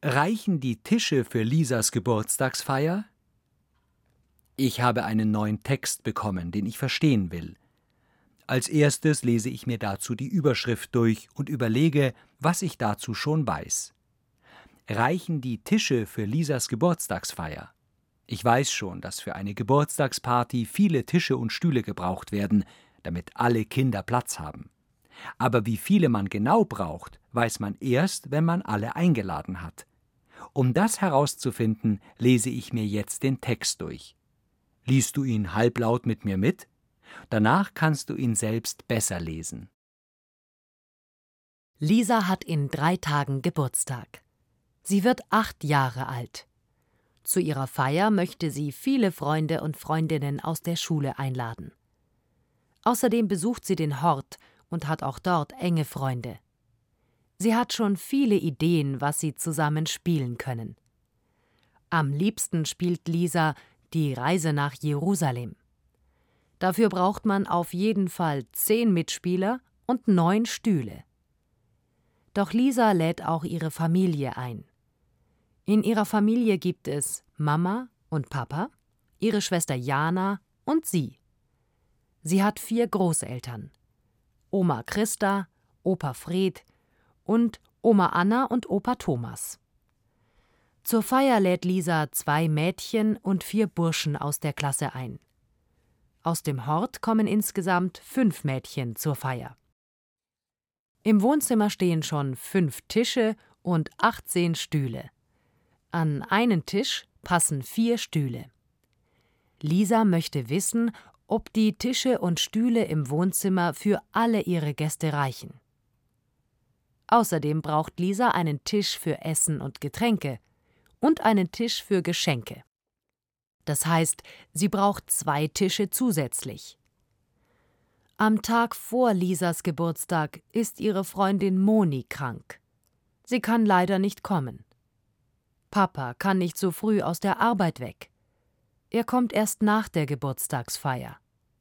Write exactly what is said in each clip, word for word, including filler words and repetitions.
Reichen die Tische für Lisas Geburtstagsfeier? Ich habe einen neuen Text bekommen, den ich verstehen will. Als erstes lese ich mir dazu die Überschrift durch und überlege, was ich dazu schon weiß. Reichen die Tische für Lisas Geburtstagsfeier? Ich weiß schon, dass für eine Geburtstagsparty viele Tische und Stühle gebraucht werden, damit alle Kinder Platz haben. Aber wie viele man genau braucht, weiß man erst, wenn man alle eingeladen hat. Um das herauszufinden, lese ich mir jetzt den Text durch. Liest du ihn halblaut mit mir mit? Danach kannst du ihn selbst besser lesen. Lisa hat in drei Tagen Geburtstag. Sie wird acht Jahre alt. Zu ihrer Feier möchte sie viele Freunde und Freundinnen aus der Schule einladen. Außerdem besucht sie den Hort und hat auch dort enge Freunde. Sie hat schon viele Ideen, was sie zusammen spielen können. Am liebsten spielt Lisa die Reise nach Jerusalem. Dafür braucht man auf jeden Fall zehn Mitspieler und neun Stühle. Doch Lisa lädt auch ihre Familie ein. In ihrer Familie gibt es Mama und Papa, ihre Schwester Jana und sie. Sie hat vier Großeltern: Oma Christa, Opa Fred und Oma Anna und Opa Thomas. Zur Feier lädt Lisa zwei Mädchen und vier Burschen aus der Klasse ein. Aus dem Hort kommen insgesamt fünf Mädchen zur Feier. Im Wohnzimmer stehen schon fünf Tische und achtzehn Stühle. An einen Tisch passen vier Stühle. Lisa möchte wissen, ob die Tische und Stühle im Wohnzimmer für alle ihre Gäste reichen. Außerdem braucht Lisa einen Tisch für Essen und Getränke und einen Tisch für Geschenke. Das heißt, sie braucht zwei Tische zusätzlich. Am Tag vor Lisas Geburtstag ist ihre Freundin Moni krank. Sie kann leider nicht kommen. Papa kann nicht so früh aus der Arbeit weg. Er kommt erst nach der Geburtstagsfeier.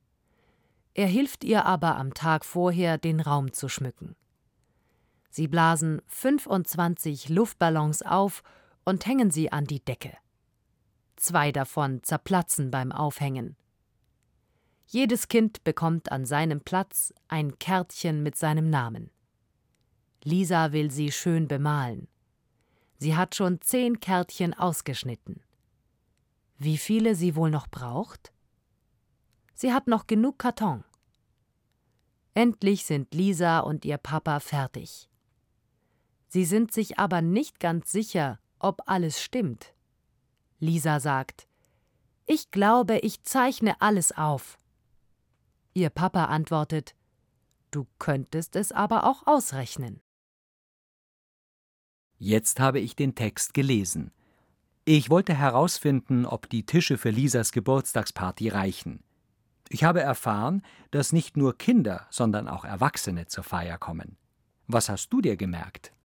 Er hilft ihr aber am Tag vorher, den Raum zu schmücken. Sie blasen fünfundzwanzig Luftballons auf und hängen sie an die Decke. Zwei davon zerplatzen beim Aufhängen. Jedes Kind bekommt an seinem Platz ein Kärtchen mit seinem Namen. Lisa will sie schön bemalen. Sie hat schon zehn Kärtchen ausgeschnitten. Wie viele sie wohl noch braucht? Sie hat noch genug Karton. Endlich sind Lisa und ihr Papa fertig. Sie sind sich aber nicht ganz sicher, ob alles stimmt. Lisa sagt: »Ich glaube, ich zeichne alles auf.« Ihr Papa antwortet: »Du könntest es aber auch ausrechnen.« Jetzt habe ich den Text gelesen. Ich wollte herausfinden, ob die Tische für Lisas Geburtstagsparty reichen. Ich habe erfahren, dass nicht nur Kinder, sondern auch Erwachsene zur Feier kommen. Was hast du dir gemerkt?